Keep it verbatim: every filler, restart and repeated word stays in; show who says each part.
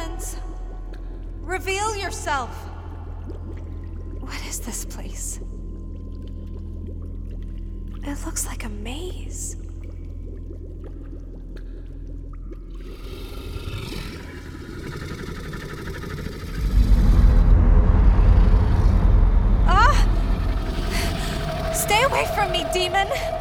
Speaker 1: presence. Reveal yourself. What is this place? It looks like a maze. Ah! Stay away from me, demon!